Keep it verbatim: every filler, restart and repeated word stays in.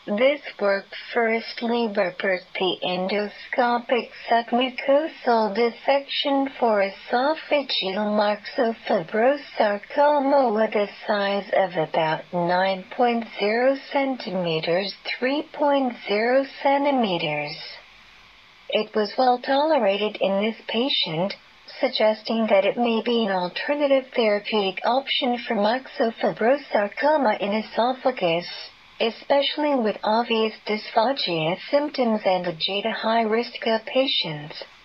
This work firstly reported the endoscopic submucosal dissection for esophageal myxofibrosarcoma with a size of about nine point zero centimeters, three point zero centimeters. It was well tolerated in this patient, suggesting that it may be an alternative therapeutic option for myxofibrosarcoma in esophagus, especially with obvious dysphagia symptoms and L G A high-risk patients.